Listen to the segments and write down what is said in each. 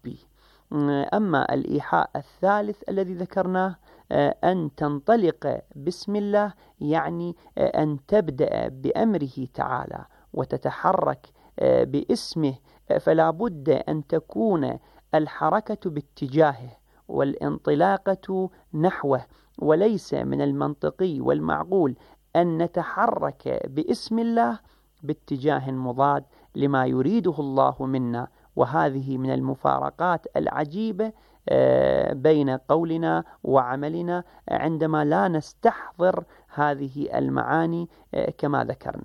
ربي. أما الإيحاء الثالث الذي ذكرناه أن تنطلق بسم الله، يعني أن تبدأ بأمره تعالى وتتحرك باسمه، فلا بد أن تكون الحركة باتجاهه والانطلاقة نحوه، وليس من المنطقي والمعقول أن نتحرك باسم الله باتجاه مضاد لما يريده الله منا. وهذه من المفارقات العجيبة بين قولنا وعملنا عندما لا نستحضر هذه المعاني كما ذكرنا.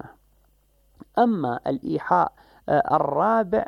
أما الإيحاء الرابع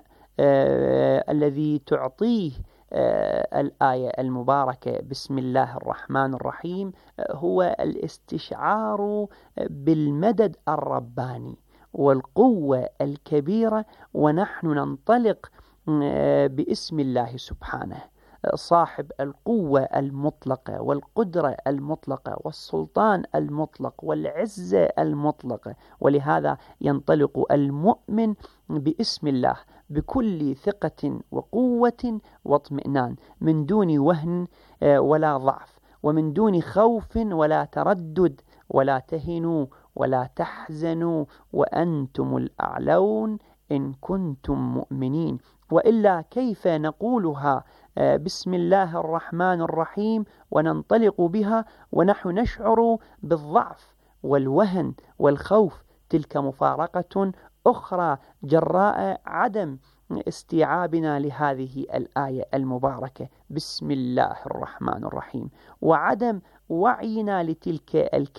الذي تعطيه الآية المباركة بسم الله الرحمن الرحيم هو الاستشعار بالمدد الرباني والقوة الكبيرة، ونحن ننطلق باسم الله سبحانه صاحب القوة المطلقة والقدرة المطلقة والسلطان المطلق والعزة المطلقة. ولهذا ينطلق المؤمن باسم الله بكل ثقة وقوة واطمئنان، من دون وهن ولا ضعف، ومن دون خوف ولا تردد، ولا تهنوا ولا تحزنوا وأنتم الأعلون إن كنتم مؤمنين. وإلا كيف نقولها بسم الله الرحمن الرحيم وننطلق بها ونحن نشعر بالضعف والوهن والخوف؟ تلك مفارقة أخرى جراء عدم استيعابنا لهذه الآية المباركة بسم الله الرحمن الرحيم، وعدم وعينا لتلك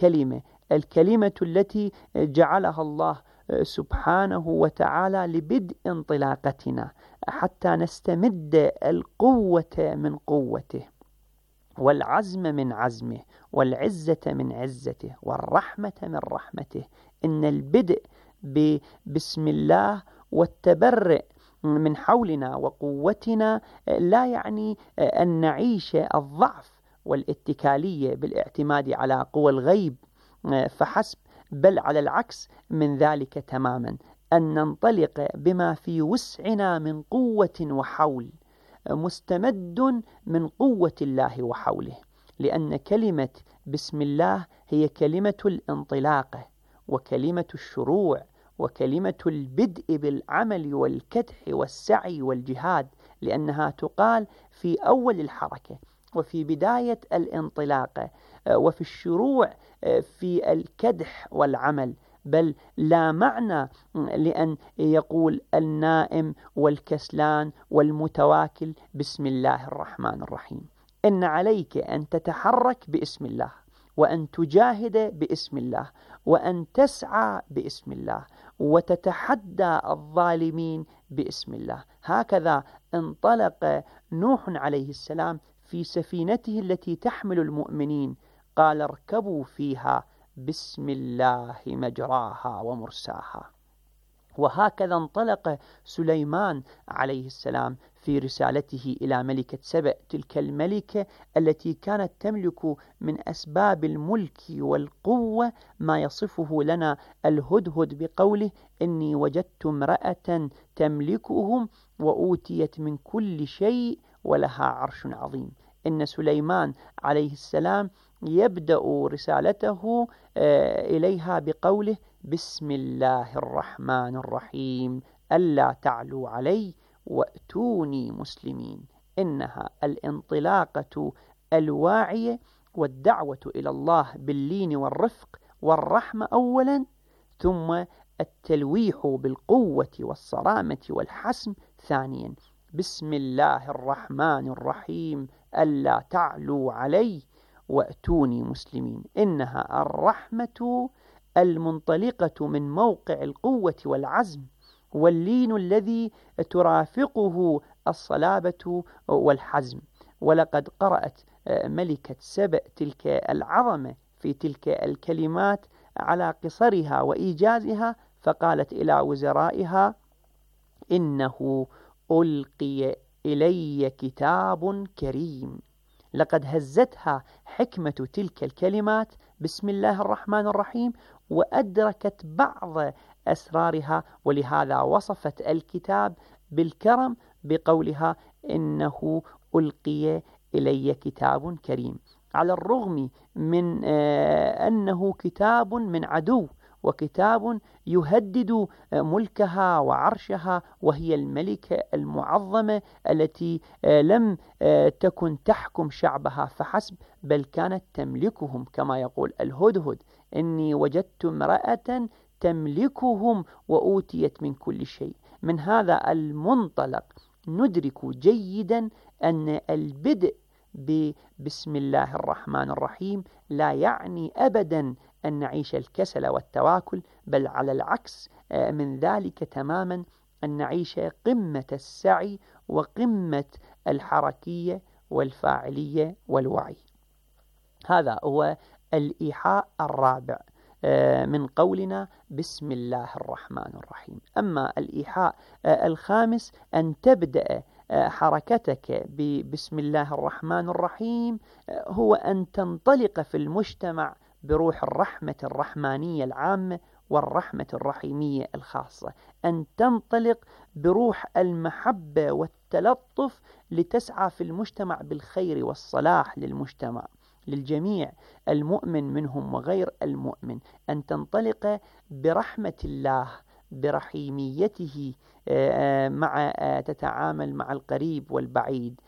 الكلمة التي جعلها الله سبحانه وتعالى لبدء انطلاقتنا حتى نستمد القوة من قوته والعزم من عزمه والعزة من عزته والرحمة من رحمته. إن البدء بسم الله والتبرئ من حولنا وقوتنا لا يعني أن نعيش الضعف والاتكالية بالاعتماد على قوى الغيب فحسب، بل على العكس من ذلك تماما، أن ننطلق بما في وسعنا من قوة وحول مستمد من قوة الله وحوله، لأن كلمة بسم الله هي كلمة الانطلاق وكلمة الشروع وكلمة البدء بالعمل والكدح والسعي والجهاد، لأنها تقال في أول الحركة وفي بداية الانطلاق وفي الشروع في الكدح والعمل. بل لا معنى لأن يقول النائم والكسلان والمتواكل بسم الله الرحمن الرحيم. إن عليك أن تتحرك باسم الله، وأن تجاهد باسم الله، وأن تسعى باسم الله، وتتحدى الظالمين باسم الله. هكذا انطلق نوح عليه السلام في سفينته التي تحمل المؤمنين، قال اركبوا فيها بسم الله مجراها ومرساها. وهكذا انطلق سليمان عليه السلام في رسالته إلى ملكة سبأ، تلك الملكة التي كانت تملك من أسباب الملك والقوة ما يصفه لنا الهدهد بقوله إني وجدت امرأة تملكهم وأوتيت من كل شيء ولها عرش عظيم. إن سليمان عليه السلام يبدأ رسالته إليها بقوله بسم الله الرحمن الرحيم ألا تعلوا علي وأتوني مسلمين. إنها الانطلاقة الواعية والدعوة إلى الله باللين والرفق والرحمة أولا، ثم التلويح بالقوة والصرامة والحسم ثانيا. بسم الله الرحمن الرحيم ألا تعلوا علي وأتوني مسلمين. إنها الرحمة المنطلقة من موقع القوة والعزم واللين الذي ترافقه الصلابة والحزم. ولقد قرأت ملكة سبأ تلك العظمة في تلك الكلمات على قصرها وإيجازها، فقالت إلى وزرائها إنه ألقي إلي كتاب كريم. لقد هزتها حكمة تلك الكلمات بسم الله الرحمن الرحيم وأدركت بعض أسرارها، ولهذا وصفت الكتاب بالكرم بقولها إنه ألقي إلي كتاب كريم، على الرغم من أنه كتاب من عدو وكتاب يهدد ملكها وعرشها، وهي الملكة المعظمة التي لم تكن تحكم شعبها فحسب، بل كانت تملكهم، كما يقول الهدهد: إني وجدت امرأة تملكهم وأوتيت من كل شيء. من هذا المنطلق ندرك جيدا أن البدء بسم الله الرحمن الرحيم لا يعني أبدا أن نعيش الكسل والتواكل، بل على العكس من ذلك تماما، أن نعيش قمة السعي وقمة الحركية والفاعلية والوعي. هذا هو الإيحاء الرابع من قولنا بسم الله الرحمن الرحيم. أما الإيحاء الخامس أن تبدأ حركتك ببسم الله الرحمن الرحيم هو أن تنطلق في المجتمع بروح الرحمة الرحمانية العامة والرحمة الرحيمية الخاصة، أن تنطلق بروح المحبة والتلطف لتسعى في المجتمع بالخير والصلاح للمجتمع للجميع، المؤمن منهم وغير المؤمن، أن تنطلق برحمة الله برحيميته تتعامل مع القريب والبعيد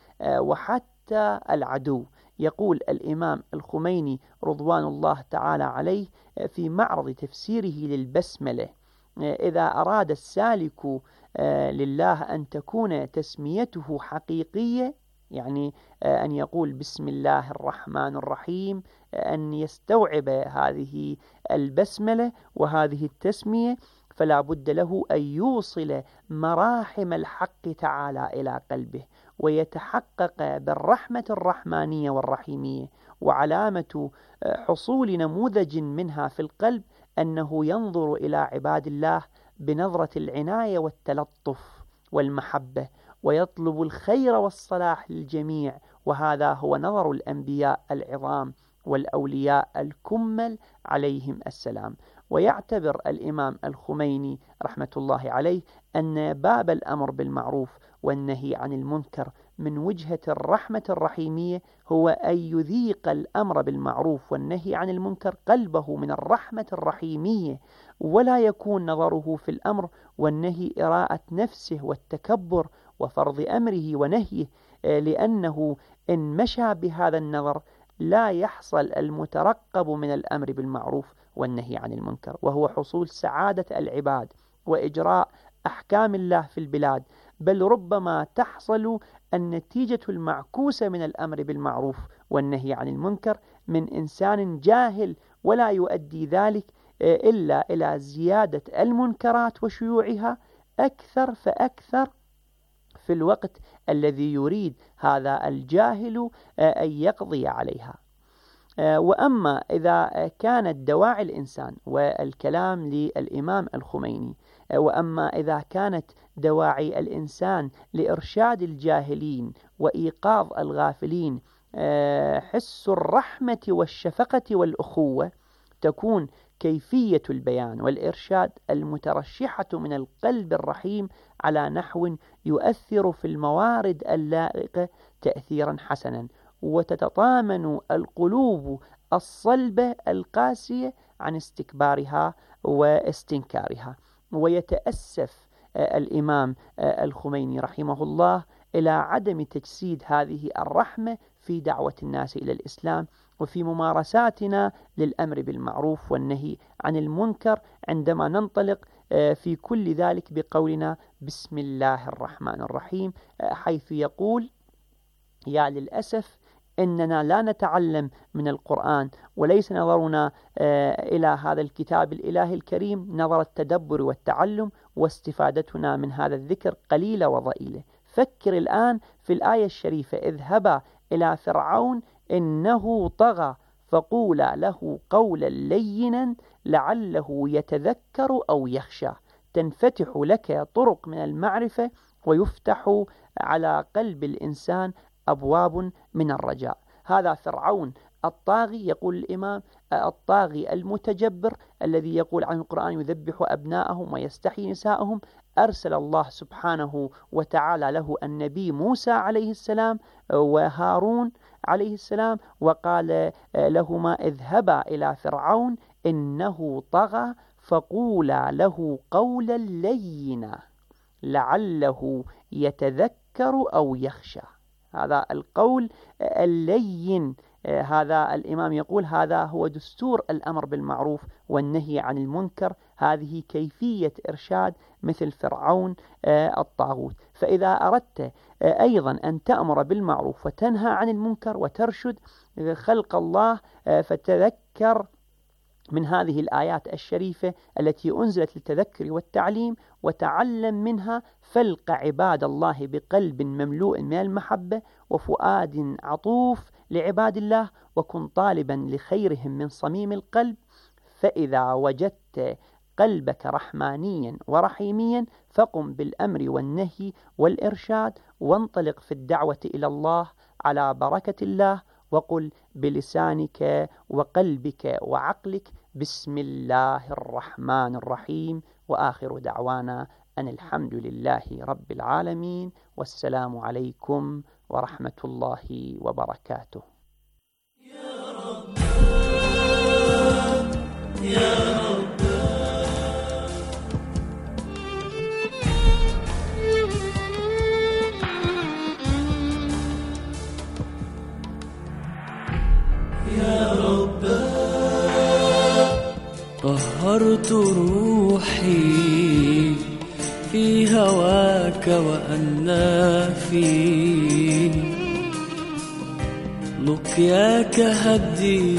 وحتى العدو. يقول الإمام الخميني رضوان الله تعالى عليه في معرض تفسيره للبسملة: إذا أراد السالك لله أن تكون تسميته حقيقية، يعني أن يقول بسم الله الرحمن الرحيم، أن يستوعب هذه البسملة وهذه التسمية، فلا بد له أن يوصل مراحم الحق تعالى إلى قلبه ويتحقق بالرحمة الرحمانية والرحيمية. وعلامة حصول نموذج منها في القلب أنه ينظر إلى عباد الله بنظرة العناية والتلطف والمحبة، ويطلب الخير والصلاح للجميع، وهذا هو نظر الأنبياء العظام والأولياء الكمل عليهم السلام. ويعتبر الإمام الخميني رحمة الله عليه أن باب الأمر بالمعروف والنهي عن المنكر من وجهة الرحمة الرحيمية هو أن يذيق الأمر بالمعروف والنهي عن المنكر قلبه من الرحمة الرحيمية، ولا يكون نظره في الأمر والنهي إراءة نفسه والتكبر وفرض أمره ونهيه، لأنه إن مشى بهذا النظر لا يحصل المترقب من الأمر بالمعروف والنهي عن المنكر، وهو حصول سعادة العباد وإجراء أحكام الله في البلاد، بل ربما تحصل النتيجة المعكوسة من الأمر بالمعروف والنهي عن المنكر من إنسان جاهل، ولا يؤدي ذلك إلا إلى زيادة المنكرات وشيوعها أكثر فأكثر في الوقت الذي يريد هذا الجاهل أن يقضي عليها. وأما إذا كانت دواعي الإنسان، والكلام للإمام الخميني، وأما إذا كانت دواعي الإنسان لإرشاد الجاهلين وإيقاظ الغافلين حس الرحمة والشفقة والأخوة، تكون كيفية البيان والإرشاد المترشحة من القلب الرحيم على نحو يؤثر في الموارد اللائقة تأثيرا حسنا، وتتطامن القلوب الصلبة القاسية عن استكبارها واستنكارها. ويتأسف الإمام الخميني رحمه الله إلى عدم تجسيد هذه الرحمة في دعوة الناس إلى الإسلام وفي ممارساتنا للأمر بالمعروف والنهي عن المنكر، عندما ننطلق في كل ذلك بقولنا بسم الله الرحمن الرحيم، حيث يقول: يا للأسف إننا لا نتعلم من القرآن، وليس نظرنا إلى هذا الكتاب الإلهي الكريم نظر التدبر والتعلم، واستفادتنا من هذا الذكر قليلة وضئيلة. فكر الآن في الآية الشريفة: اذهبا إلى فرعون إنه طغى فقولا له قولا لينا لعله يتذكر أو يخشى. تنفتح لك طرق من المعرفة ويفتح على قلب الإنسان أبواب من الرجاء. هذا فرعون الطاغي، يقول الإمام الطاغي المتجبر الذي يقول عن القرآن يذبح أبناءهم ويستحيي نساءهم، أرسل الله سبحانه وتعالى له النبي موسى عليه السلام وهارون عليه السلام، وقال لهما اذهبا إلى فرعون إنه طغى فقولا له قولا لينا لعله يتذكر أو يخشى. هذا القول اللين، هذا الإمام يقول هذا هو دستور الأمر بالمعروف والنهي عن المنكر، هذه كيفية إرشاد مثل فرعون الطاغوت. فإذا أردت أيضا أن تأمر بالمعروف وتنهى عن المنكر وترشد خلق الله، فتذكر من هذه الآيات الشريفة التي أنزلت للتذكر والتعليم وتعلم منها، فلق عباد الله بقلب مملوء من المحبة وفؤاد عطوف لعباد الله، وكن طالبا لخيرهم من صميم القلب، فإذا وجدت قلبك رحمانيا ورحيميا فقم بالأمر والنهي والإرشاد، وانطلق في الدعوة إلى الله على بركة الله، وقل بلسانك وقلبك وعقلك بسم الله الرحمن الرحيم، وآخر دعوانا أن الحمد لله رب العالمين، والسلام عليكم ورحمة الله وبركاته. يا رب يا رب يا رب طهرت روحي في هواك وأنافي لقياك هدي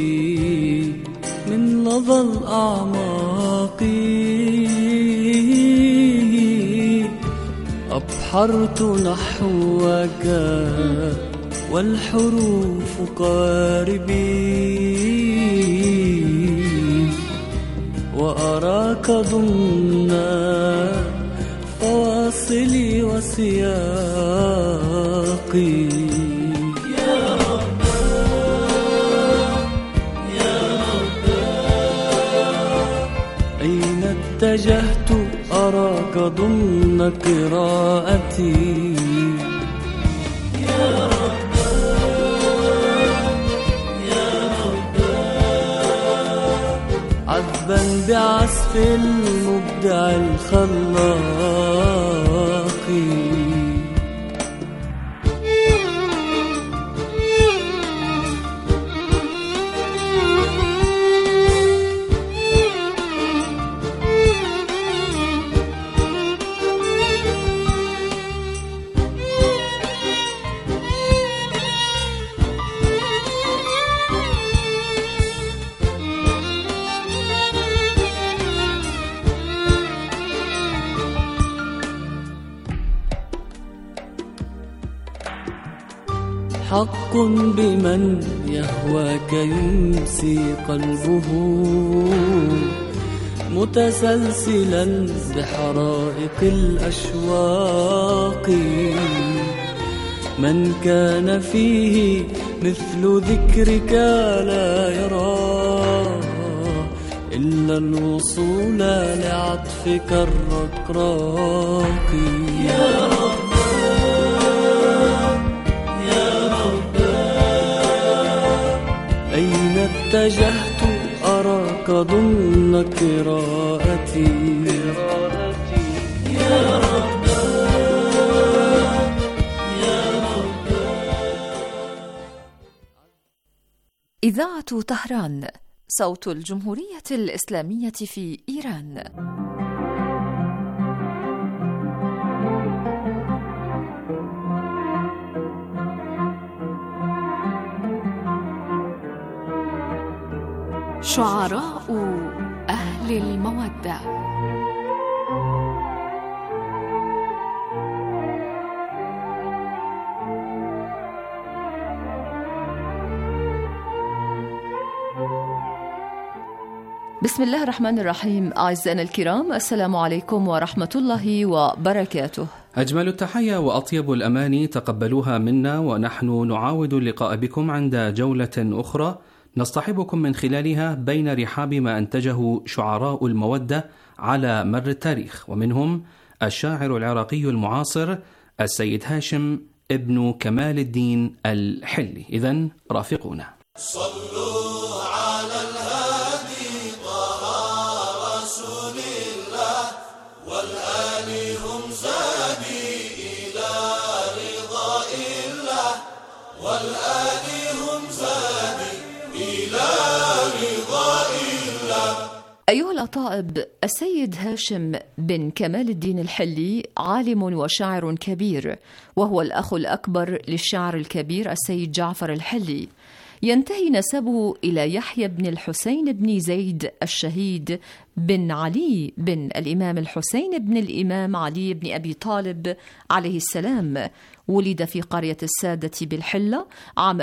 من لظى الأعماق، أبحرت نحوك والحروف قاربي، وأراك ضمن فواصلي وسياقي. يا رب يا رب أين اتجهت أراك ضمن قراءتي. يا رب يا رب عذبا بعزف المبدع الخلاق. حق بمن يهواك يمسي قلبه متسلسلا بحرائق الأشواق. من كان فيه مثل ذكرك لا يرى إلا الوصول لعطفك الرقراق. يا رب أين اتجهت أراك ضمن قراءتي. يا رب يا رب. إذاعة طهران، صوت الجمهورية الإسلامية في إيران. شعراء أهل المودة. بسم الله الرحمن الرحيم. أعزائنا الكرام، السلام عليكم ورحمة الله وبركاته. أجمل التحية وأطيب الأماني تقبلوها منا، ونحن نعاود اللقاء بكم عند جولة أخرى نصطحبكم من خلالها بين رحاب ما أنتجه شعراء المودة على مر التاريخ، ومنهم الشاعر العراقي المعاصر السيد هاشم ابن كمال الدين الحلي. إذن رافقونا. صلوا على الهادي طه رسول الله والآل هم زادي إلى رضاء الله والآل هم زادي إلى رضاء الله. أيها الأطائب، السيد هاشم بن كمال الدين الحلي عالم وشاعر كبير، وهو الأخ الأكبر للشاعر الكبير السيد جعفر الحلي. ينتهي نسبه إلى يحيى بن الحسين بن زيد الشهيد بن علي بن الإمام الحسين بن الإمام علي بن أبي طالب عليه السلام. ولد في قرية السادة بالحلة عام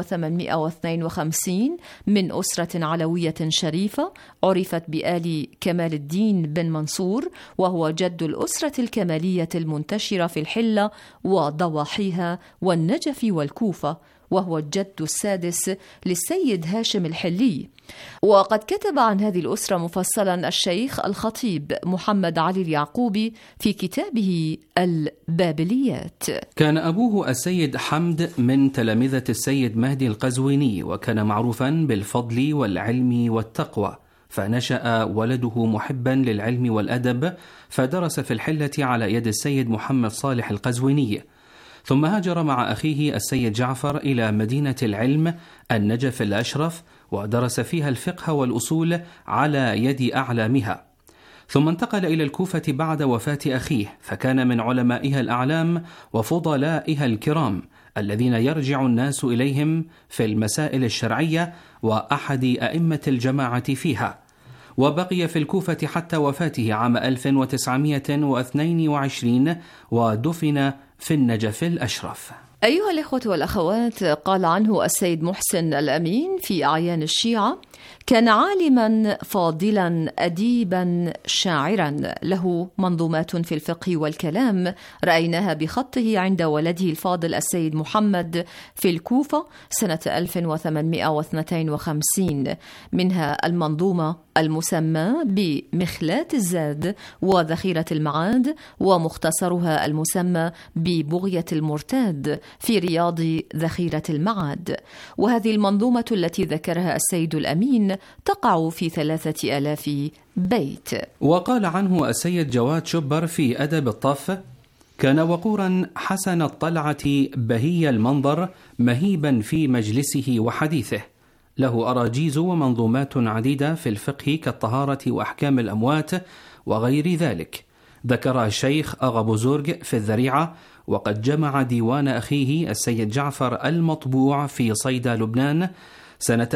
1852 من أسرة علوية شريفة عرفت بآل كمال الدين بن منصور، وهو جد الأسرة الكمالية المنتشرة في الحلة وضواحيها والنجف والكوفة، وهو الجد السادس للسيد هاشم الحلي. وقد كتب عن هذه الأسرة مفصلا الشيخ الخطيب محمد علي اليعقوبي في كتابه البابليات. كان أبوه السيد حمد من تلامذة السيد مهدي القزويني، وكان معروفا بالفضل والعلم والتقوى، فنشأ ولده محبا للعلم والأدب، فدرس في الحلة على يد السيد محمد صالح القزويني، ثم هاجر مع أخيه السيد جعفر إلى مدينة العلم النجف الأشرف، ودرس فيها الفقه والأصول على يد أعلامها، ثم انتقل إلى الكوفة بعد وفاة أخيه، فكان من علمائها الأعلام وفضلائها الكرام الذين يرجع الناس إليهم في المسائل الشرعية، وأحد أئمة الجماعة فيها، وبقي في الكوفة حتى وفاته عام 1922 ودفن في النجف الأشرف. أيها الإخوة والأخوات، قال عنه السيد محسن الأمين في أعيان الشيعة: كان عالما فاضلا أديبا شاعرا، له منظومات في الفقه والكلام رأيناها بخطه عند ولده الفاضل السيد محمد في الكوفة سنة 1852، منها المنظومة المسمى بمخلات الزاد وذخيرة المعاد، ومختصرها المسمى ببغية المرتاد في رياض ذخيرة المعاد. وهذه المنظومة التي ذكرها السيد الأمين تقع في 3000 بيت. وقال عنه السيد جواد شبر في أدب الطف: كان وقورا حسن الطلعة بهي المنظر مهيبا في مجلسه وحديثه، له أراجيز ومنظومات عديدة في الفقه كالطهارة وأحكام الأموات وغير ذلك. ذكر الشيخ أغا زرق في الذريعة، وقد جمع ديوان أخيه السيد جعفر المطبوع في صيدا لبنان سنة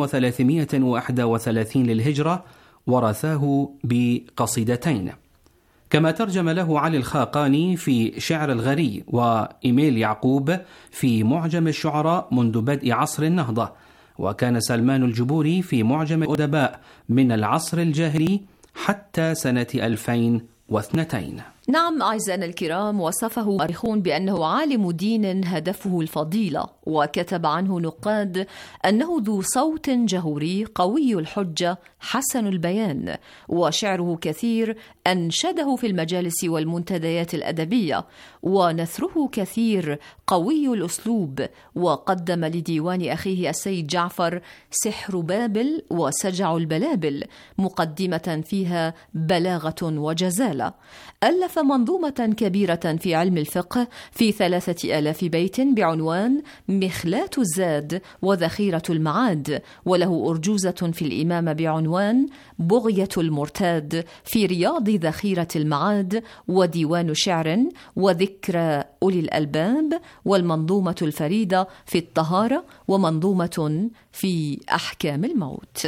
1331 للهجرة، ورثاه بقصيدتين. كما ترجم له علي الخاقاني في شعر الغري، وإيميل يعقوب في معجم الشعراء منذ بدء عصر النهضة، وكان سلمان الجبوري في معجم الأدباء من العصر الجاهلي حتى سنة 2002. نعم أعزائنا الكرام، وصفه مؤرخون بأنه عالم دين هدفه الفضيلة، وكتب عنه نقاد أنه ذو صوت جهوري قوي الحجة حسن البيان، وشعره كثير أنشده في المجالس والمنتديات الأدبية، ونثره كثير قوي الأسلوب. وقدم لديوان أخيه السيد جعفر سحر بابل وسجع البلابل مقدمة فيها بلاغة وجزالة. ألف منظومة كبيرة في علم الفقه في 3000 بيت بعنوان مخلات الزاد وذخيرة المعاد، وله أرجوزة في الإمامة بعنوان بغية المرتاد في رياض ذخيرة المعاد، وديوان شعر وذكرى أولي الألباب، والمنظومة الفريدة في الطهارة، ومنظومة في أحكام الموت.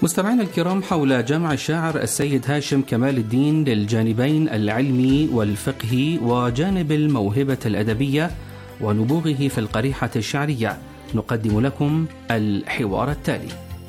مستمعينا الكرام، حول جمع الشاعر السيد هاشم كمال الدين للجانبين العلمي والفقهي وجانب الموهبة الأدبية ونبوغه في القريحة الشعرية، نقدم لكم الحوار التالي.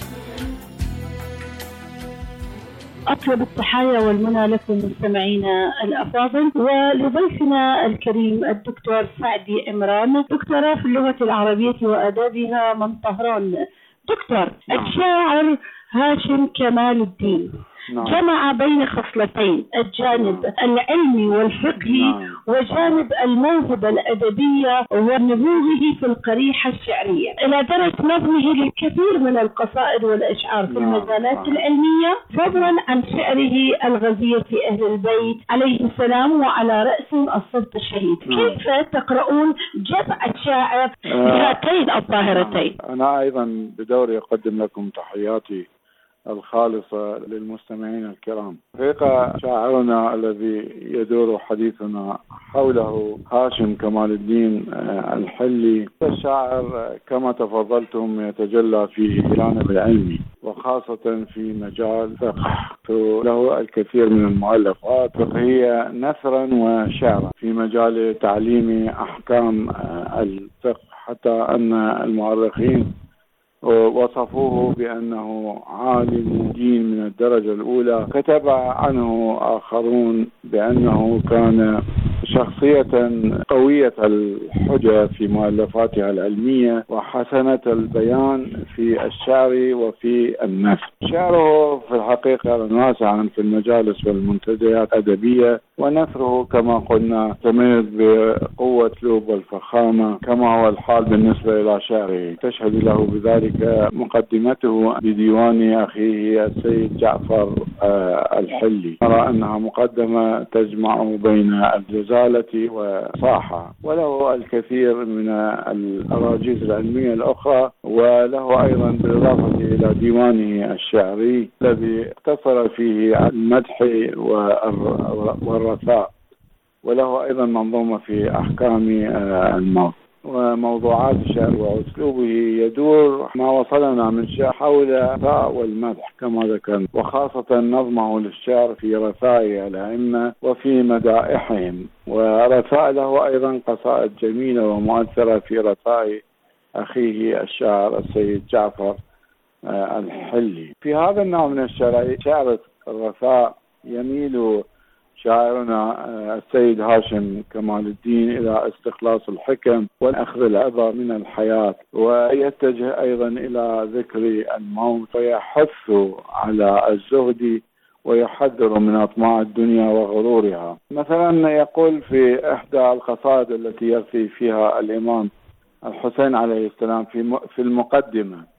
أطلب التحايا والمنى لكم مستمعينا الأفاضل، ولضيفنا الكريم الدكتور سعدي عمران، دكتوراه في اللغة العربية وآدابها من طهران. دكتور، الشاعر هاشم كمال الدين جمع بين خصلتين، الجانب العلمي والفقهي وجانب الموهبة الأدبية ونبوغه في القريحة الشعرية، إلى درجة نظمه للكثير من القصائد والأشعار في المجالات العلمية، فضلا عن شعره الغزير في أهل البيت عليه السلام، وعلى رأسهم الصدق الشهيد. كيف تقرؤون جمع الشاعر بهاتين الظاهرتين؟ أنا أيضا بدوري أقدم لكم تحياتي الخالصة للمستمعين الكرام. حقيقة شاعرنا الذي يدور حديثنا حوله هاشم كمال الدين الحلي، الشاعر كما تفضلتم يتجلى في الجانب العلمي وخاصة في مجال الفقه، له الكثير من المؤلفات فقهية نثرا وشعرا في مجال تعليم أحكام الفقه، حتى أن المؤرخين وصفوه بأنه عالم دين من الدرجة الأولى. كتب عنه آخرون بأنه كان شخصية قوية الحجة في مؤلفاتها العلمية وحسنة البيان في الشعر وفي النثر. شعره في الحقيقة واسعا في المجالس والمنتديات الأدبية، ونثره كما قلنا تميز بقوة لب والفخامة، كما هو الحال بالنسبة إلى شعره. تشهد له بذلك مقدمته بديوان أخيه السيد جعفر الحلي، نرى أنها مقدمة تجمع بين الجزالة وصاحة، وله الكثير من الأراجيز العلمية الأخرى، وله أيضا بالإضافة إلى ديوانه الشعري الذي اقتصر فيه المدح والرثاء، وله أيضا منظومة في أحكام الموت. وموضوعات الشعر وأسلوبه يدور ما وصلنا من شعر حول الرثاء والمدح كما ذكرنا، وخاصة نظمه للشعر في رثاء الأئمة وفي مدائحهم، ورثاء له أيضا قصائد جميلة ومؤثرة في رثاء أخيه الشاعر السيد جعفر الحلي. في هذا النوع من الشعر، شعر الرثاء، يميل شاعرنا السيد هاشم كمال الدين إلى استخلاص الحكم وأخذ العبر من الحياة، ويتجه أيضا إلى ذكر الموت، ويحث على الزهد ويحذر من أطماع الدنيا وغرورها. مثلا يقول في إحدى القصائد التي يرثي فيها الإمام الحسين عليه السلام في المقدمة،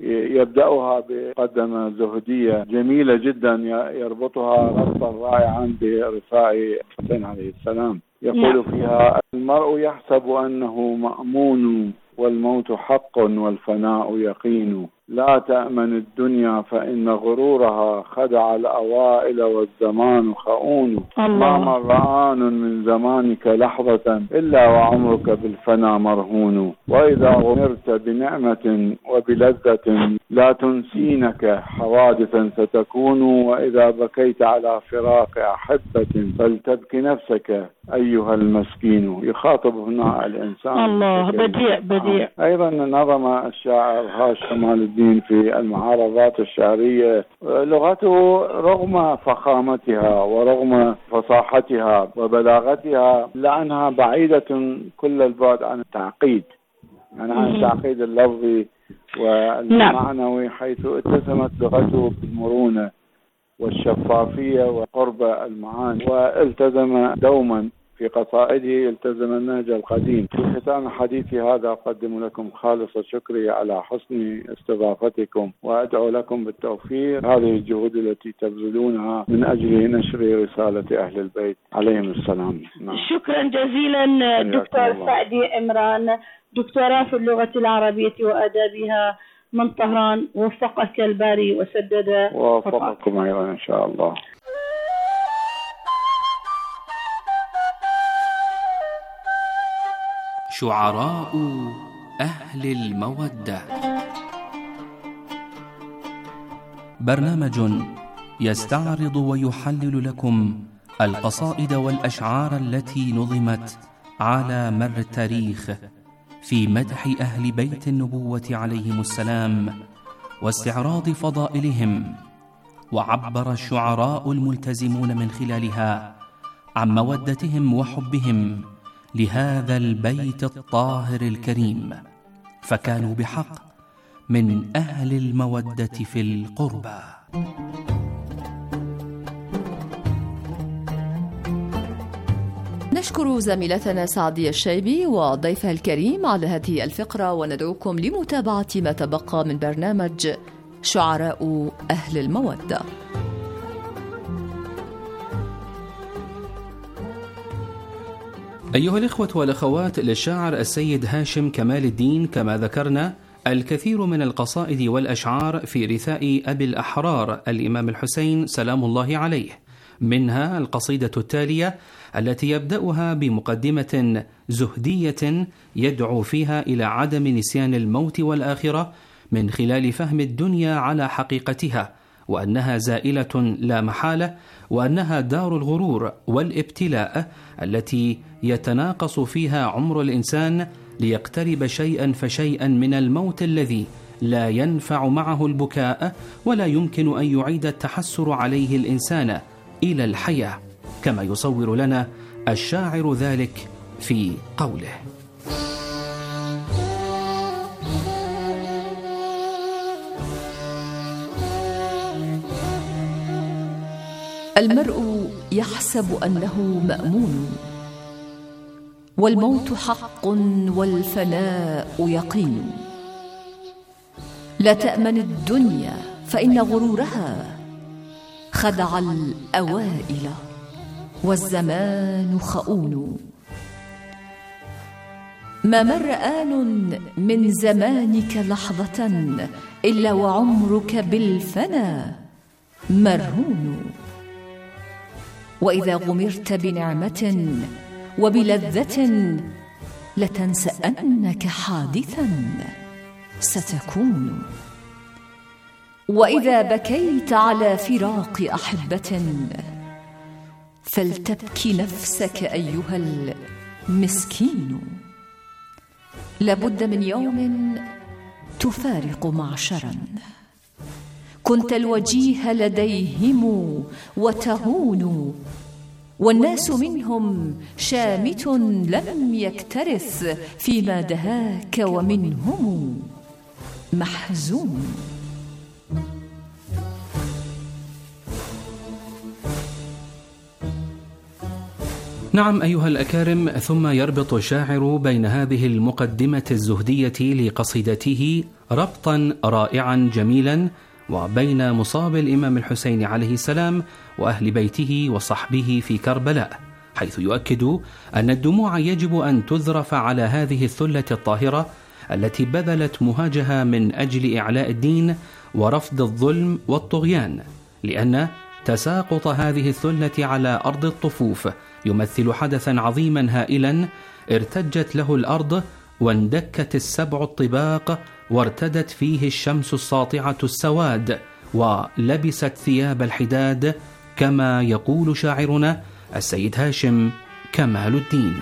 يبدأها بمقدمة زهدية جميلة جدا يربطها ربطا رائعا برثاء الحسين عليه السلام. يقول فيها: المرء يحسب أنه مأمون والموت حق والفناء يقين، لا تأمن الدنيا فإن غرورها خدع الأوائل والزمان خؤون، ما مر آن من زمانك لحظة إلا وعمرك بالفنا مرهون، وإذا غمرت بنعمة وبلذة لا تنسينك حوادثا ستكون، وإذا بكيت على فراق أحبة فلتبكي نفسك أيها المسكين. يخاطب هنا الإنسان. الله، بديع. أيضا نظم الشاعر هاشم كمال الدين في المعارضات الشعرية لغته رغم فخامتها ورغم فصاحتها وبلاغتها لأنها بعيدة كل البعد عن التعقيد، عن التعقيد اللفظي والمعنوي، حيث اتسمت لغته بالمرونة والشفافية وقرب المعاني، والتزم دوما في قصائده التزم النهج القديم. في ختام حديثي هذا أقدم لكم خالص شكري على حسن استضافتكم، وأدعو لكم بالتوفيق هذه الجهود التي تبذلونها من أجل نشر رسالة أهل البيت عليهم السلام. شكرا جزيلا دكتور سعدي عمران، دكتوراه في اللغة العربية وآدابها من طهران. وفقك الباري وسدد وفقكم أيضا إن شاء الله. شعراء أهل المودة. برنامج يستعرض ويحلل لكم القصائد والأشعار التي نظمت على مر التاريخ في مدح أهل بيت النبوة عليهم السلام واستعراض فضائلهم. وعبر الشعراء الملتزمون من خلالها عن مودتهم وحبهم لهذا البيت الطاهر الكريم، فكانوا بحق من أهل المودة في القربى. نشكر زميلتنا سعدية الشيبي وضيفها الكريم على هذه الفقرة، وندعوكم لمتابعة ما تبقى من برنامج شعراء أهل المودة. أيها الإخوة والأخوات، للشاعر السيد هاشم كمال الدين كما ذكرنا الكثير من القصائد والأشعار في رثاء أبي الأحرار الإمام الحسين سلام الله عليه، منها القصيدة التالية التي يبدأها بمقدمة زهدية يدعو فيها إلى عدم نسيان الموت والآخرة من خلال فهم الدنيا على حقيقتها، وأنها زائلة لا محالة، وأنها دار الغرور والابتلاء التي يتناقص فيها عمر الإنسان ليقترب شيئا فشيئا من الموت الذي لا ينفع معه البكاء ولا يمكن أن يعيد التحسر عليه الإنسان إلى الحياة، كما يصور لنا الشاعر ذلك في قوله: المرء يحسب أنه مأمون، والموت حق والفناء يقين. لا تأمن الدنيا فإن غرورها خدع الأوائل، والزمان خؤون. ما مر آن من زمانك لحظة إلا وعمرك بالفنا مرهون. وإذا غمرت بنعمة وبلذة لتنسأنك حادثا ستكون. وإذا بكيت على فراق أحبة فلتبكي نفسك أيها المسكين. لابد من يوم تفارق معشرا كنت الوجيه لديهم وتهون، والناس منهم شامت لم يكترث فيما دهاك ومنهم محزون. نعم أيها الأكارم، ثم يربط الشاعر بين هذه المقدمة الزهدية لقصيدته ربطا رائعا جميلا وبين مصاب الإمام الحسين عليه السلام وأهل بيته وصحبه في كربلاء، حيث يؤكد أن الدموع يجب أن تذرف على هذه الثلة الطاهرة التي بذلت مهاجها من أجل إعلاء الدين ورفض الظلم والطغيان، لأن تساقط هذه الثلة على أرض الطفوف يمثل حدثا عظيما هائلا ارتجت له الأرض واندكت السبع الطباق وارتدت فيه الشمس الساطعة السواد ولبست ثياب الحداد، كما يقول شاعرنا السيد هاشم كمال الدين.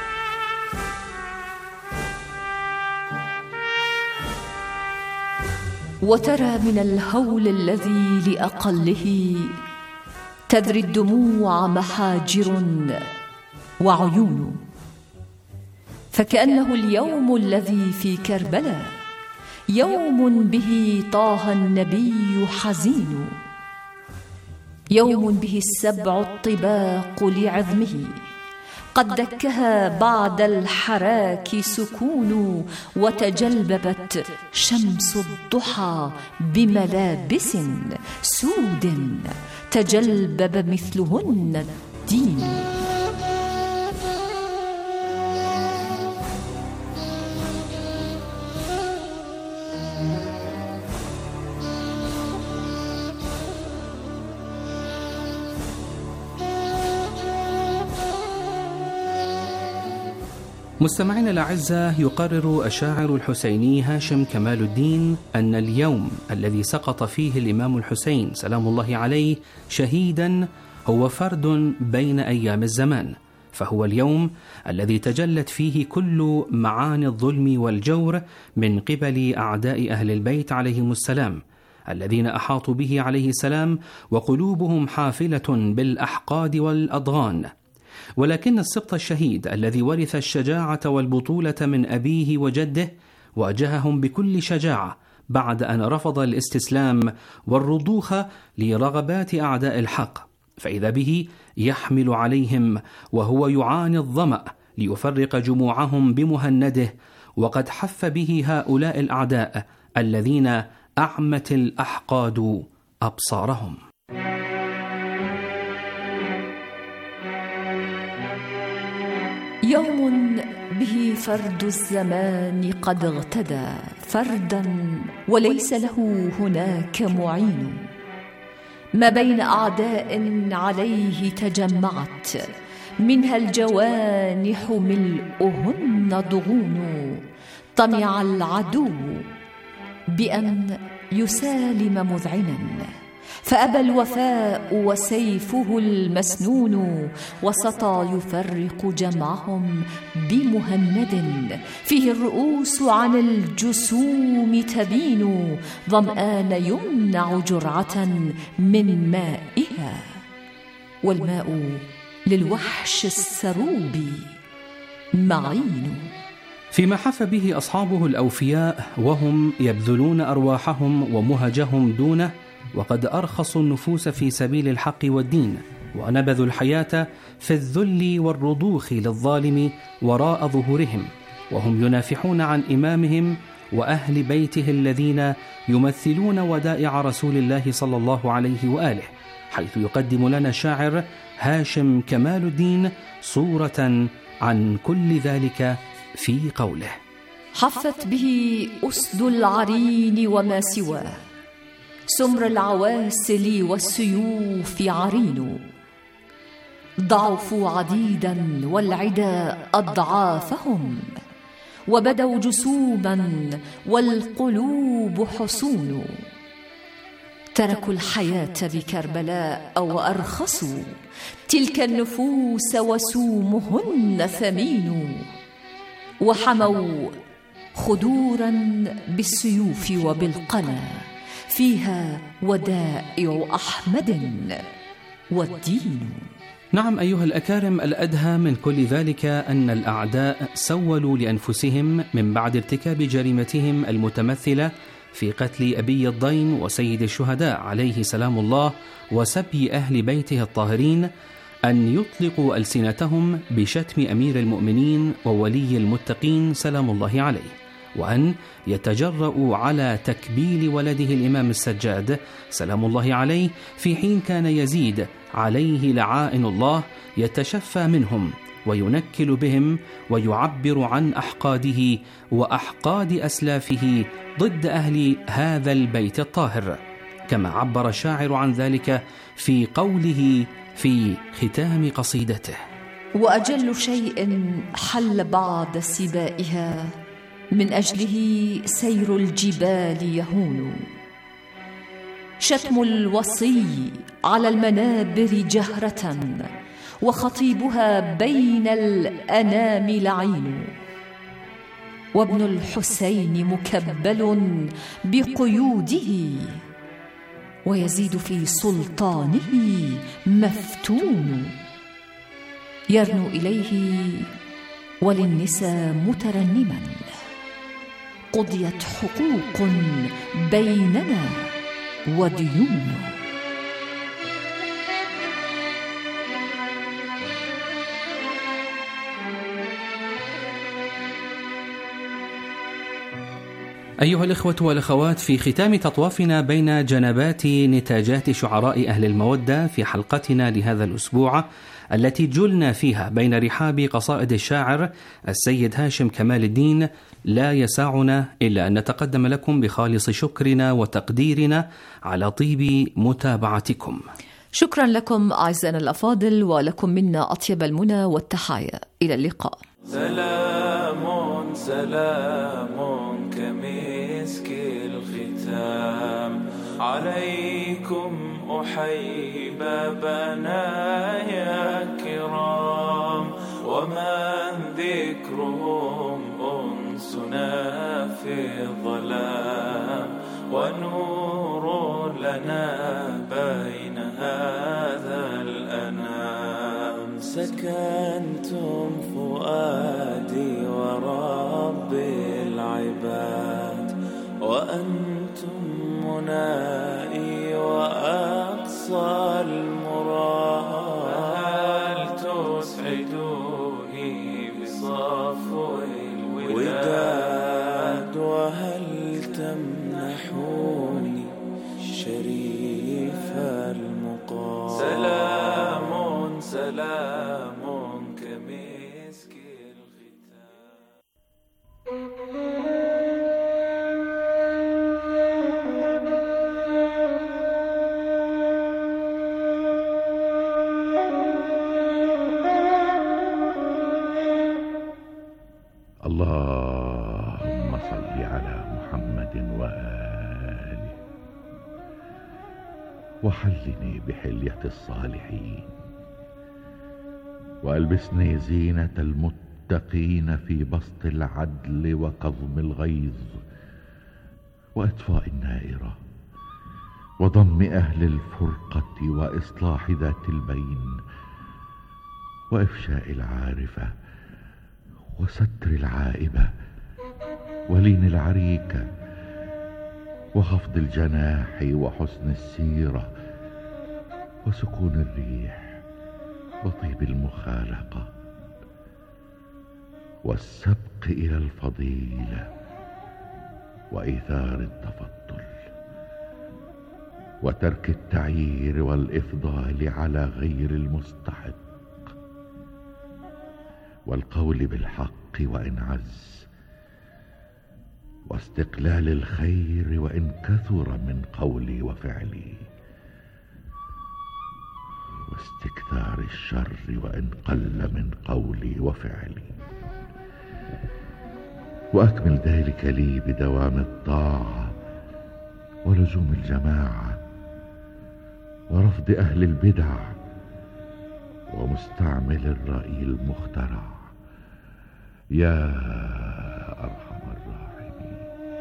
وترى من الهول الذي لأقله تذري الدموع محاجر وعيون، فكأنه اليوم الذي في كربلاء يوم به طه النبي حزين، يوم به السبع الطباق لعظمه قد دكها بعد الحراك سكون، وتجلببت شمس الضحى بملابس سود تجلبب مثلهن الدين. مستمعينا الأعزاء، يقرر الشاعر الحسيني هاشم كمال الدين أن اليوم الذي سقط فيه الإمام الحسين سلام الله عليه شهيدا هو فرد بين أيام الزمان، فهو اليوم الذي تجلت فيه كل معاني الظلم والجور من قبل أعداء أهل البيت عليهم السلام، الذين أحاطوا به عليه السلام وقلوبهم حافلة بالأحقاد والأضغان. ولكن السبط الشهيد الذي ورث الشجاعة والبطولة من أبيه وجده واجههم بكل شجاعة بعد أن رفض الاستسلام والرضوخ لرغبات أعداء الحق، فإذا به يحمل عليهم وهو يعاني الظمأ ليفرق جموعهم بمهنده، وقد حف به هؤلاء الأعداء الذين أعمت الأحقاد أبصارهم. يوم به فرد الزمان قد اغتدى فردا وليس له هناك معين، ما بين أعداء عليه تجمعت منها الجوانح ملؤهن ضغون، طمع العدو بأن يسالم مذعنا فأبى الوفاء وسيفه المسنون، وسطى يفرق جمعهم بمهند فيه الرؤوس عن الجسوم تبين، ظمآن يمنع جرعة من مائها والماء للوحش السروب معين. فيما حف به أصحابه الأوفياء وهم يبذلون أرواحهم ومهجهم دونه، وقد أرخصوا النفوس في سبيل الحق والدين، ونبذوا الحياة في الذل والرضوخ للظالم وراء ظهورهم، وهم ينافحون عن إمامهم وأهل بيته الذين يمثلون ودائع رسول الله صلى الله عليه وآله، حيث يقدم لنا الشاعر هاشم كمال الدين صورة عن كل ذلك في قوله: حفت به أسد العرين وما سواه، سمر العواسل والسيوف عرين، ضعفوا عديدا والعدا أضعافهم، وبدوا جسوما والقلوب حصون، تركوا الحياة بكربلاء وأرخصوا تلك النفوس وسومهن ثمين، وحموا خدورا بالسيوف وبالقنا فيها ودائع أحمد والدين. نعم أيها الأكارم، الأدهى من كل ذلك أن الأعداء سولوا لأنفسهم من بعد ارتكاب جريمتهم المتمثلة في قتل أبي الضين وسيد الشهداء عليه سلام الله وسبي أهل بيته الطاهرين أن يطلقوا ألسنتهم بشتم أمير المؤمنين وولي المتقين سلام الله عليه، وأن يتجرؤوا على تكبيل ولده الإمام السجاد سلام الله عليه، في حين كان يزيد عليه لعائن الله يتشفى منهم وينكل بهم ويعبر عن أحقاده وأحقاد أسلافه ضد أهل هذا البيت الطاهر، كما عبر الشاعر عن ذلك في قوله في ختام قصيدته: وأجل شيء حل بعد سبائها من أجله سير الجبال يهون، شتم الوصي على المنابر جهرة وخطيبها بين الأنام لعين، وابن الحسين مكبل بقيوده ويزيد في سلطانه مفتون، يرنو إليه وللنساء مترنما قضيت حقوق بيننا وديون. أيها الإخوة والأخوات، في ختام تطوافنا بين جنبات نتاجات شعراء أهل المودة في حلقتنا لهذا الأسبوع التي جلنا فيها بين رحاب قصائد الشاعر السيد هاشم كمال الدين، لا يسعنا إلا أن نتقدم لكم بخالص شكرنا وتقديرنا على طيب متابعتكم. شكرا لكم أعزائنا الأفاضل، ولكم منا أطيب المنى والتحايا. إلى اللقاء. سلام سلام كمسك الختام عليكم أحيي بنايا كرام، ومن ذكرهم أنسنا في الظلام، ونور لنا بين هذا الأنام. سكنتم فؤادي ورب العباد، وأنتم منائي وأقصى المراد. هل تسعدوني بصفو الوداد، وهل تمنحوني شريف المقام. سلام سلام كمسك اللهم صل على محمد وآله، وحلني بحلية الصالحين، وألبسني زينة المتقين في بسط العدل وكظم الغيظ وإطفاء النائرة وضم أهل الفرقة وإصلاح ذات البين وإفشاء العارفة وستر العائبة ولين العريكة وخفض الجناح وحسن السيرة وسكون الريح وطيب المخالقة والسبق إلى الفضيلة وإيثار التفضل وترك التعيير والإفضال على غير المستحق والقول بالحق وإن عز واستقلال الخير وإن كثر من قولي وفعلي واستكثار الشر وإن قل من قولي وفعلي، وأكمل ذلك لي بدوام الطاعة ولزوم الجماعة ورفض أهل البدع ومستعمل الرأي المخترع يا أرحم الراحمين.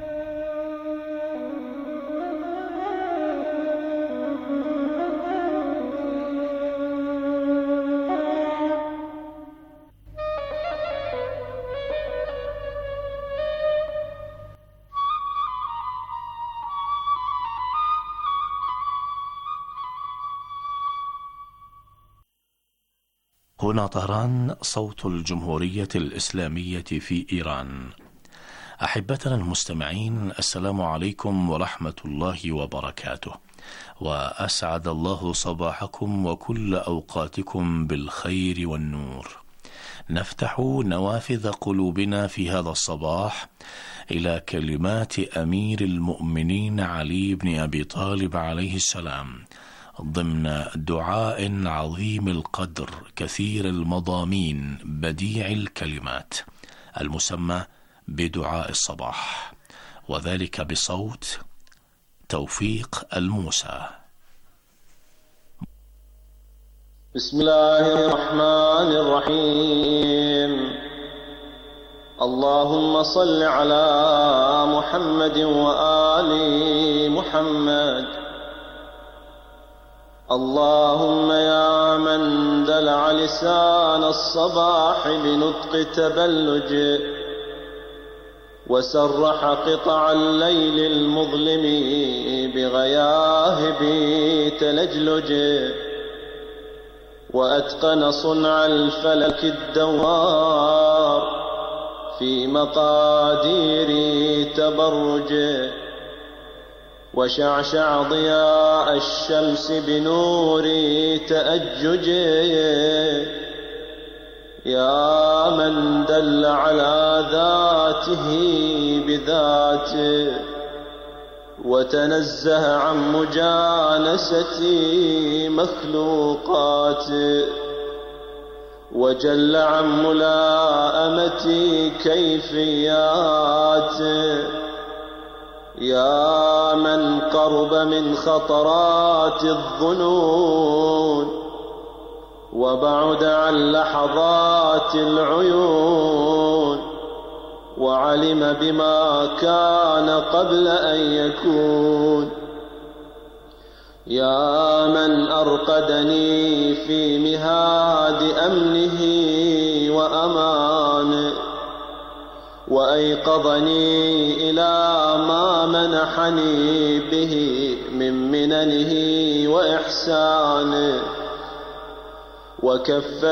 هنا طهران، صوت الجمهورية الإسلامية في إيران. أحبتنا المستمعين، السلام عليكم ورحمة الله وبركاته، وأسعد الله صباحكم وكل أوقاتكم بالخير والنور. نفتح نوافذ قلوبنا في هذا الصباح إلى كلمات أمير المؤمنين علي بن أبي طالب عليه السلام ضمن دعاء عظيم القدر كثير المضامين بديع الكلمات المسمى بدعاء الصباح، وذلك بصوت توفيق الموسى. بسم الله الرحمن الرحيم. اللهم صل على محمد وآل محمد. اللهم يا من دلع لسان الصباح بنطق تبلج، وسرح قطع الليل المظلم بغياهب تلجلج، وأتقن صنع الفلك الدوار في مقادير تبرج، وشعشع ضياء الشمس بنور تأجج. يا من دل على ذاته بذاته وتنزه عن مجانسة مخلوقاته، وجل عن ملاءمة كيفياته، يا من قرب من خطرات الظنون وبعد عن لحظات العيون، وعلم بما كان قبل أن يكون، يا من أرقدني في مهاد أمنه وأمانه، وأيقظني إلى ما منحني به من مننه وإحسانه، وكف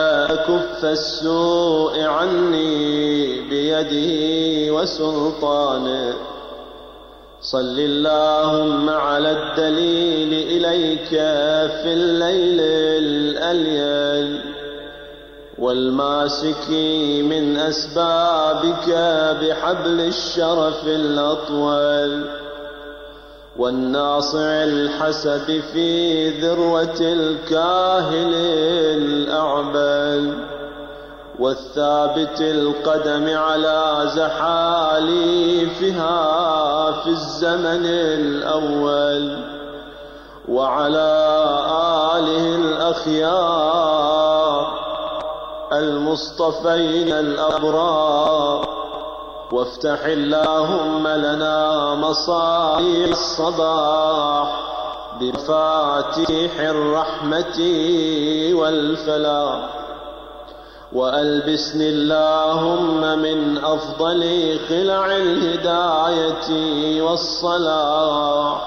السوء عني بيده وسلطانه. صل اللهم على الدليل إليك في الليل الأليل، والماسك من أسبابك بحبل الشرف الأطول، والناصع الحسب في ذروة الكاهل الأعبل، والثابت القدم على زحاليفها في الزمن الأول، وعلى آله الأخيار المصطفين الأبرار. وافتح اللهم لنا مصاري الصباح بفاتح الرحمة والفلاح، وألبسني اللهم من أفضل خلع الهداية والصلاح،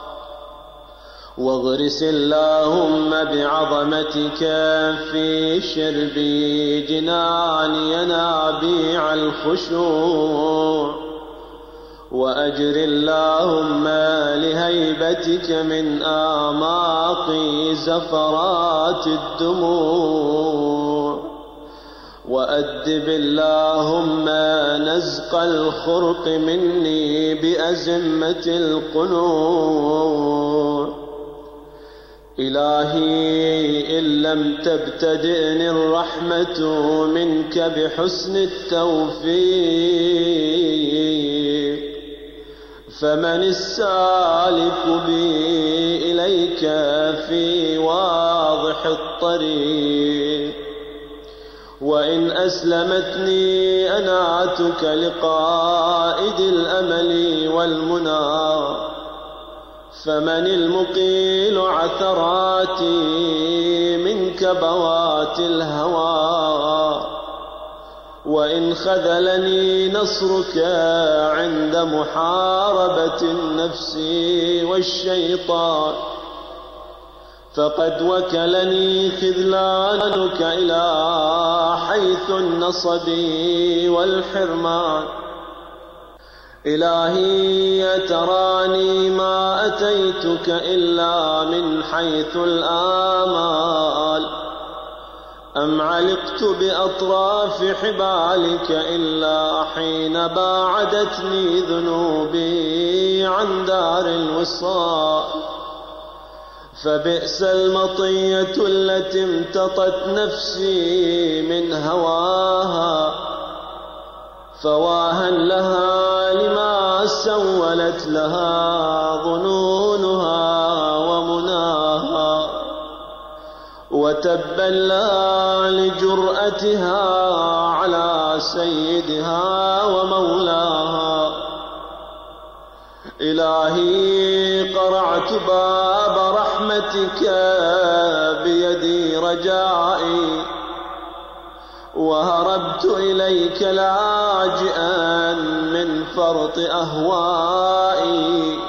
واغرس اللهم بعظمتك في شرب جناني ينابيع الخشوع، وأجر اللهم لهيبتك من آماق زفرات الدموع، وأدب اللهم نزق الخرق مني بأزمة القنوع. إلهي إن لم تبتدئني الرحمة منك بحسن التوفيق، فمن السالك بي إليك في واضح الطريق، وإن أسلمتني أناتك لقائد الأمل والمنى، فمن المقيل عثراتي من كبوات الهوى، وإن خذلني نصرك عند محاربة النفس والشيطان، فقد وكلني خذلانك إلى حيث النصب والحرمان. إلهي تراني ما أتيتك إلا من حيث الآمال، أم علقت بأطراف حبالك إلا حين باعدتني ذنوبي عن دار الوصال. فبئس المطية التي امتطت نفسي من هواها، فواها لها لما سولت لها ظنونها ومناها، وتبا لها لجرأتها على سيدها ومولاها. إلهي قرعت باب رحمتك بيدي رجائي، وهربت إليك لاجئا من فرط أهوائي،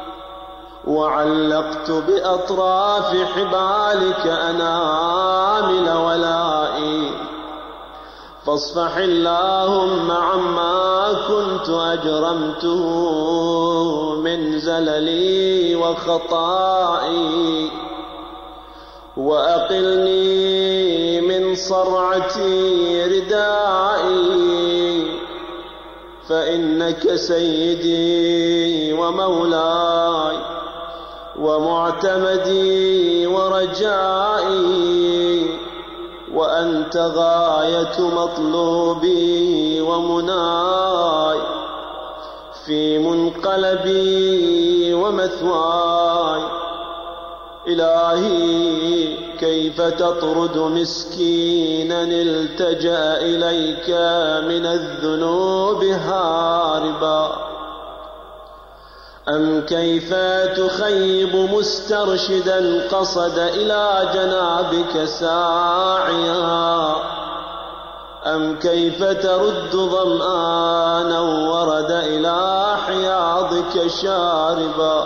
وعلقت بأطراف حبالك أنامل ولائي. فاصفح اللهم عما كنت أجرمته من زللي وخطائي، وأقلني من صرعتي ردائي، فإنك سيدي ومولاي ومعتمدي ورجائي، وأنت غاية مطلوبي ومناي في منقلبي ومثواي. إلهي كيف تطرد مسكينا التجأ إليك من الذنوب هاربا؟ أم كيف تخيب مسترشدا قصد إلى جنابك ساعيا؟ أم كيف ترد ظمآنا ورد إلى حياضك شاربا؟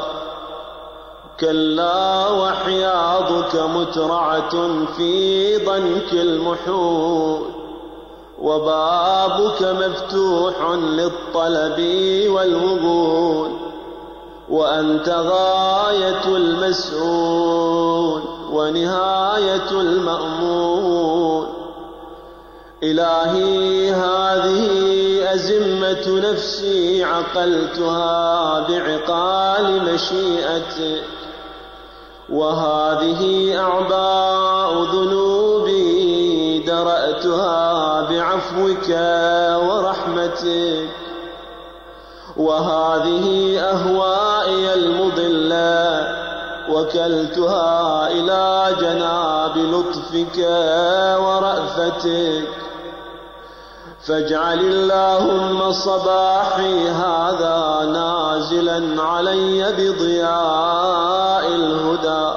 كلا وحياضك مترعة في ضنك المحول، وبابك مفتوح للطلب والوبول، وأنت غاية المسؤول ونهاية المأمول. إلهي هذه أزمة نفسي عقلتها بعقال مشيئتك، وهذه أعباء ذنوبي درأتها بعفوك ورحمتك، وهذه أهوائي المضلة وكلتها إلى جناب لطفك ورأفتك. فاجعل اللهم صباحي هذا نازلا علي بضياء الهدى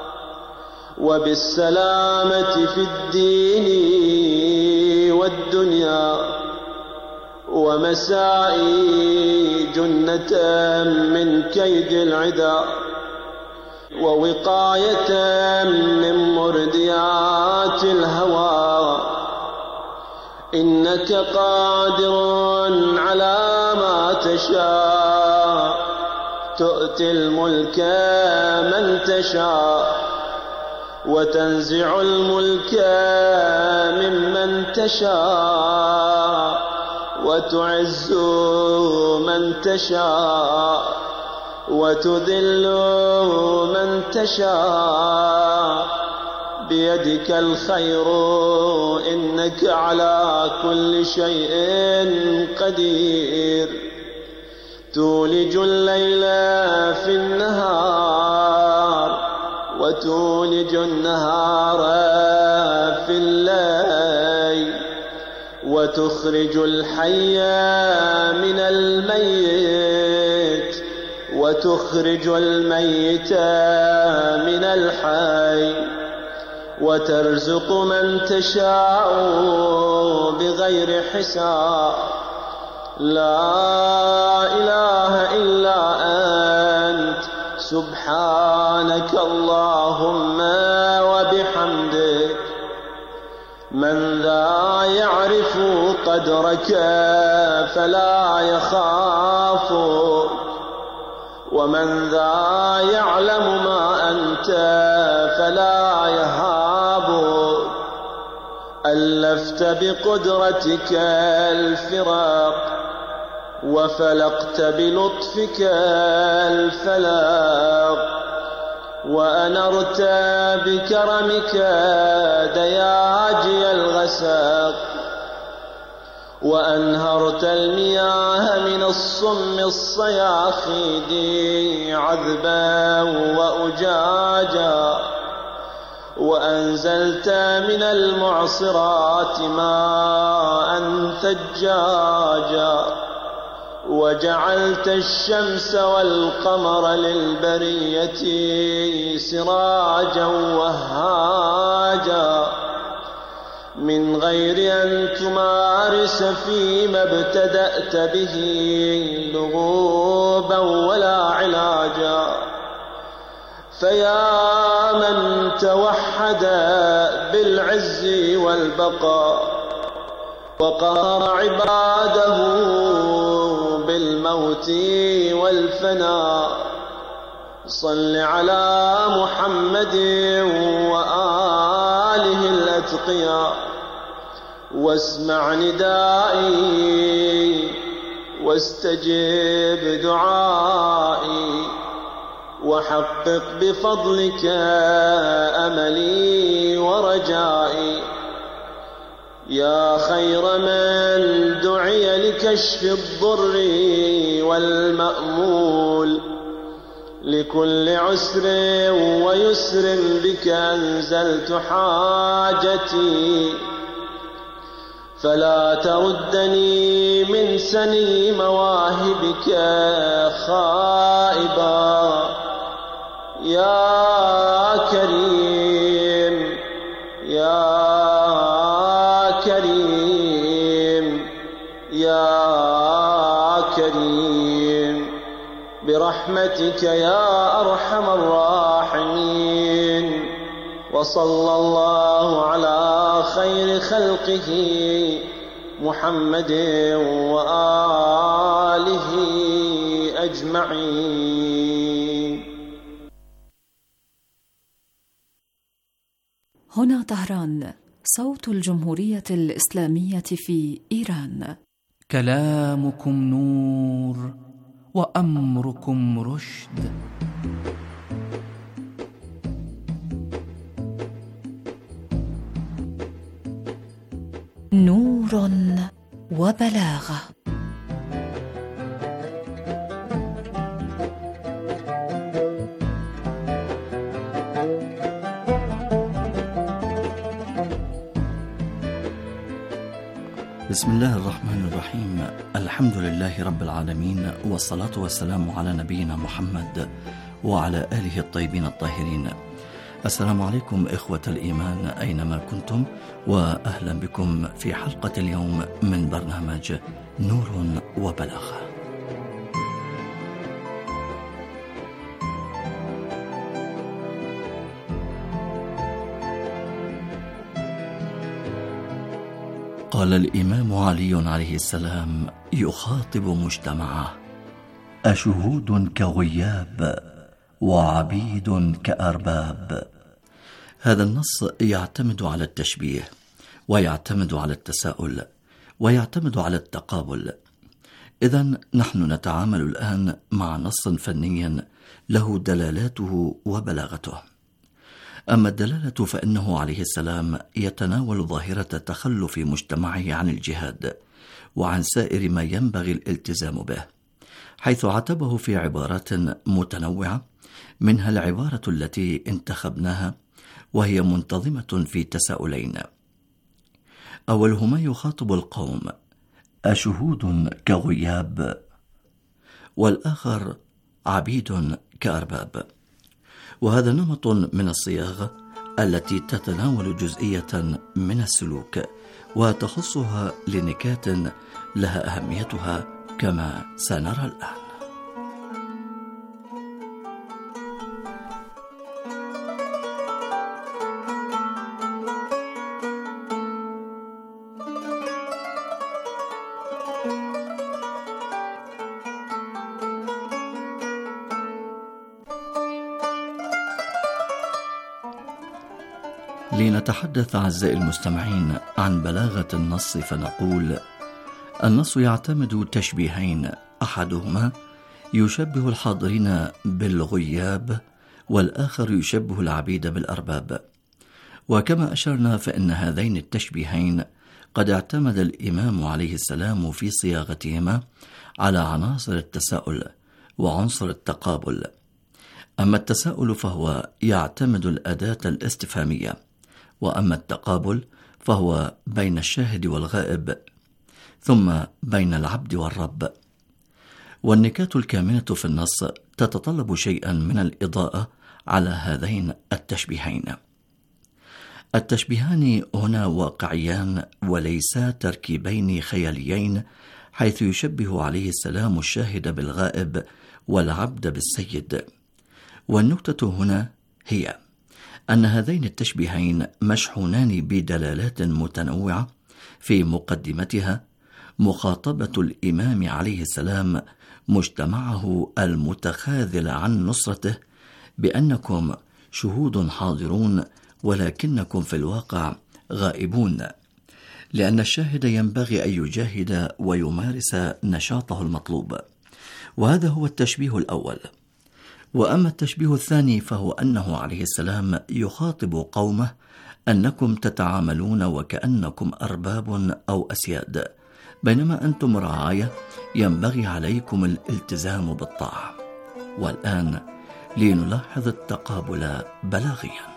وبالسلامة في الدين والدنيا، ومسائي جنة من كيد العدا، ووقاية من مرديات الهوى. إنك قادر على ما تشاء، تؤتي الملك من تشاء، وتنزع الملك ممن تشاء، وتعز من تشاء، وتذل من تشاء. بيدك الخير إنك على كل شيء قدير. تولج الليل في النهار، وتولج النهار في الليل، وتخرج الحي من الميت، وتخرج الميت من الحي، وترزق من تشاء بغير حساب. لا إله إلا أنت سبحانك اللهم وبحمدك. من ذا يعرف قدرك فلا يخافك، ومن ذا يعلم ما أنت فلا يهابك. ألفت بقدرتك الفراق، وفلقت بلطفك الفلاق، وأنرت بكرمك دياجي الغساق، وأنهرت المياه من الصم الصياخيد عذبا وأجاجا، وأنزلت من المعصرات ماء ثجاجا، وجعلت الشمس والقمر للبرية سراجا وهاجا، من غير أن تمارس فيما ابتدأت به لغوبا ولا علاجا. فيا من توحد بالعز والبقاء، وقهر عباده بالموت والفناء، صل على محمد وآله الأتقياء، واسمع ندائي واستجب دعائي، وحقق بفضلك أملي ورجائي. يا خير من دعي لكشف الضر والمأمول، لكل عسر ويسر بك أنزلت حاجتي، فلا تردني من سني مواهبك خائبا. يا كريم يا كريم يا كريم، برحمتك يا أرحم الراحمين. وصلى الله على خير خلقه محمد وآله أجمعين. هنا طهران، صوت الجمهورية الإسلامية في إيران. كلامكم نور وأمركم رشد. نور وبلاغة. بسم الله الرحمن الرحيم. الحمد لله رب العالمين، والصلاة والسلام على نبينا محمد وعلى آله الطيبين الطاهرين. السلام عليكم إخوة الإيمان أينما كنتم، وأهلا بكم في حلقة اليوم من برنامج نور وبلاغة. قال الإمام علي عليه السلام يخاطب مجتمعه: أشهود كغياب وعبيد كأرباب. هذا النص يعتمد على التشبيه، ويعتمد على التساؤل، ويعتمد على التقابل. إذن نحن نتعامل الآن مع نص فني له دلالاته وبلاغته. أما الدلالة فإنه عليه السلام يتناول ظاهرة تخلف مجتمعه عن الجهاد وعن سائر ما ينبغي الالتزام به، حيث عتبه في عبارات متنوعة، منها العبارة التي انتخبناها وهي منتظمة في تساؤلين. أولهما يخاطب القوم: أشهود كغياب، والآخر عبيد كأرباب. وهذا نمط من الصياغة التي تتناول جزئية من السلوك وتخصها لنكات لها أهميتها كما سنرى الآن. لنتحدث أعزائي المستمعين عن بلاغة النص، فنقول: النص يعتمد تشبيهين، أحدهما يشبه الحاضرين بالغياب، والآخر يشبه العبيد بالأرباب. وكما أشرنا فإن هذين التشبيهين قد اعتمد الإمام عليه السلام في صياغتهما على عناصر التساؤل وعنصر التقابل. أما التساؤل فهو يعتمد الأداة الاستفهامية، وأما التقابل فهو بين الشاهد والغائب، ثم بين العبد والرب. والنكات الكامنة في النص تتطلب شيئا من الإضاءة على هذين التشبيهين. التشبيهان هنا واقعيان وليسا تركيبين خياليين، حيث يشبه عليه السلام الشاهد بالغائب والعبد بالسيد. والنكتة هنا هي أن هذين التشبيهين مشحونان بدلالات متنوعة، في مقدمتها مخاطبة الإمام عليه السلام مجتمعه المتخاذل عن نصرته بأنكم شهود حاضرون ولكنكم في الواقع غائبون، لأن الشاهد ينبغي أن يجاهد ويمارس نشاطه المطلوب. وهذا هو التشبيه الأول. وأما التشبيه الثاني فهو أنه عليه السلام يخاطب قومه أنكم تتعاملون وكأنكم أرباب أو أسياد، بينما أنتم رعايا ينبغي عليكم الالتزام بالطاعة. والآن لنلاحظ التقابل بلاغيا.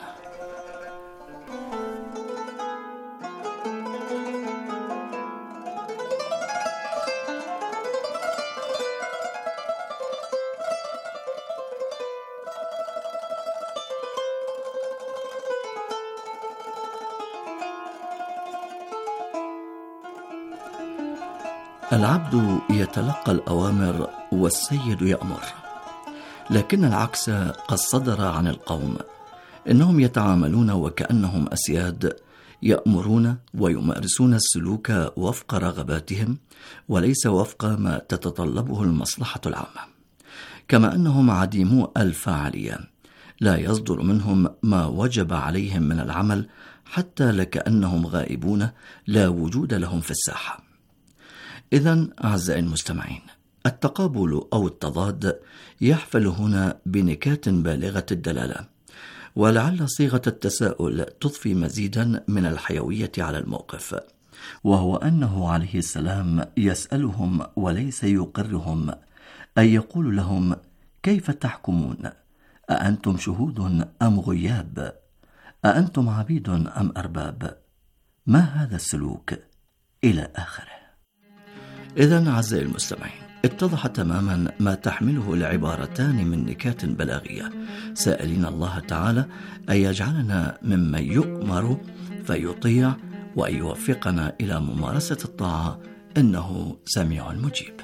العبد يتلقى الأوامر والسيد يأمر، لكن العكس قد صدر عن القوم، إنهم يتعاملون وكأنهم أسياد، يأمرون ويمارسون السلوك وفق رغباتهم وليس وفق ما تتطلبه المصلحة العامة، كما أنهم عديمو الفاعلية، لا يصدر منهم ما وجب عليهم من العمل، حتى لكأنهم غائبون لا وجود لهم في الساحة. إذن أعزائي المستمعين، التقابل أو التضاد يحفل هنا بنكات بالغة الدلالة، ولعل صيغة التساؤل تضفي مزيدا من الحيوية على الموقف، وهو أنه عليه السلام يسألهم وليس يقرهم، أي يقول لهم: كيف تحكمون؟ أأنتم شهود أم غياب؟ أأنتم عبيد أم أرباب؟ ما هذا السلوك؟ إلى آخره. إذن أعزائي المستمعين، اتضح تماما ما تحمله العبارتان من نكات بلاغية، سائلين الله تعالى أن يجعلنا ممن يؤمر فيطيع، وأن يوفقنا إلى ممارسة الطاعة، إنه سميع مجيب.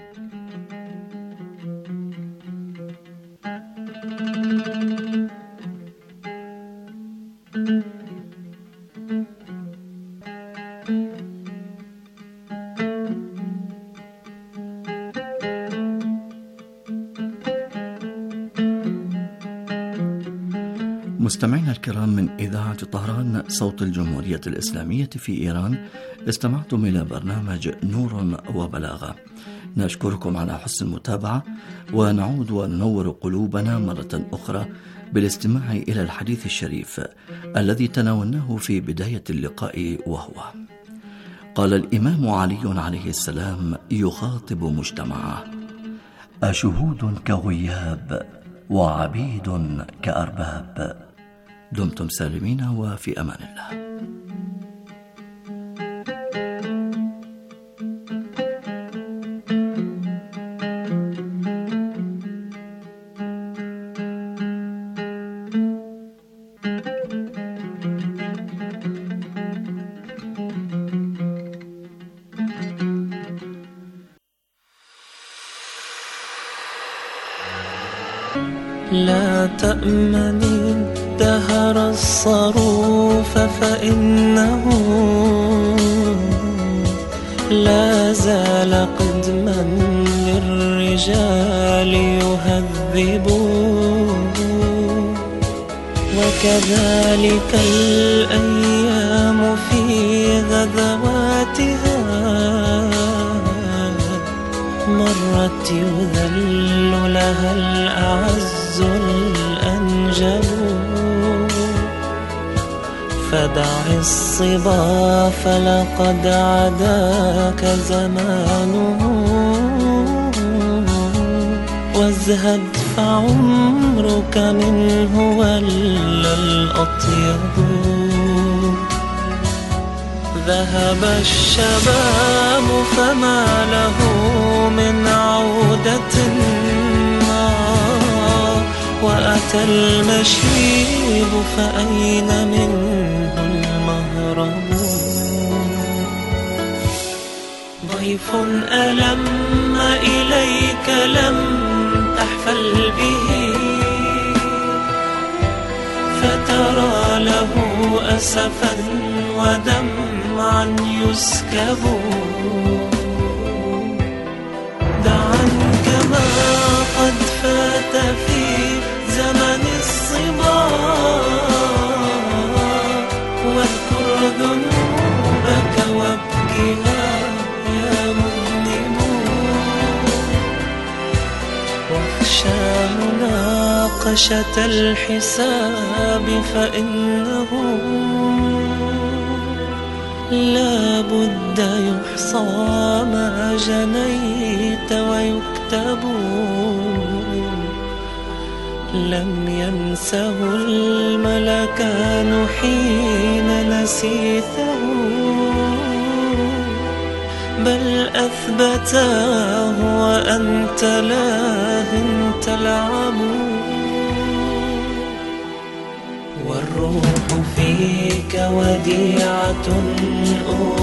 مستمعينا الكرام، من إذاعة طهران صوت الجمهورية الإسلامية في إيران، استمعتم إلى برنامج نور وبلاغة. نشكركم على حسن المتابعة، ونعود وننور قلوبنا مرة أخرى بالاستماع إلى الحديث الشريف الذي تناولناه في بداية اللقاء، وهو: قال الإمام علي عليه السلام يخاطب مجتمعه: أشهود كغياب وعبيد كأرباب. دمتم سالمين وفي أمان الله. لا تأمني الدهر الصروف، فإنه لا زال قدما للرجال يهذب، وكذلك الأيام في غزواتها مرت يذل لها الأعز الأنجب. فدع الصبا فلقد عداك زمانه، وازهد فعمرك منه ولا الأطيب. ذهب الشباب فما له من عودة، وأتى المشيب فأين منه المهرب. ضيف ألم إليك لم تحفل به، فترى له أسفا ودمعا يسكب. دعا كما قد فات في زمن الصبا، واذكر ذنوبك وابكها يا مذنب، واخشى مناقشة مناقشة الحساب فإنه لا بد يحصى ما جنيت ويكتب. لم ينسه الملكان حين نسيته، بل أثبتاه وأنت لاه تلعب. والروح فيك وديعة